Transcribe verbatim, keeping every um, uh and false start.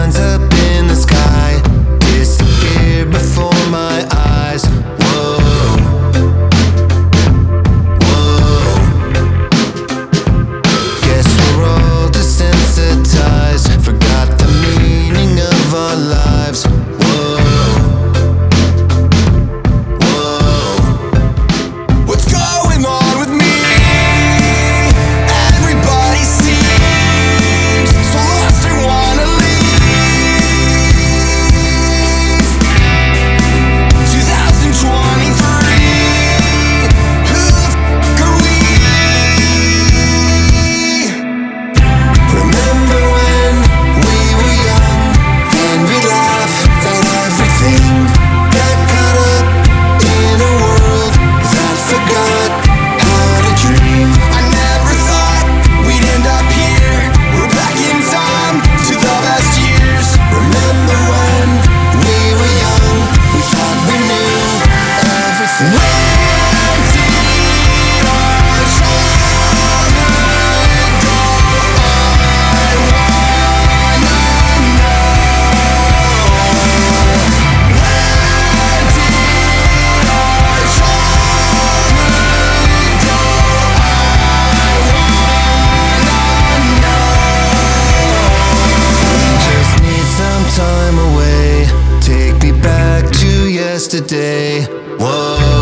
lines up in the sky disappear before my eyes. Whoa, whoa. Guess we're all desensitized, forgot the meaning of our lives. Whoa, whoa. What's going on with me? Everybody seems so lost and wanna leave. twenty twenty-three, who the f*** are we? Remember when we were young and we laughed at everything, got caught up in a world that forgot how to dream. I never thought we'd end up here. We're back in time to the best years. Remember when we were young, we thought we knew everything. Where did our childhood go? I wanna know. Where did our childhood go? I wanna know. Just need some time away. Take me back to yesterday. Whoa.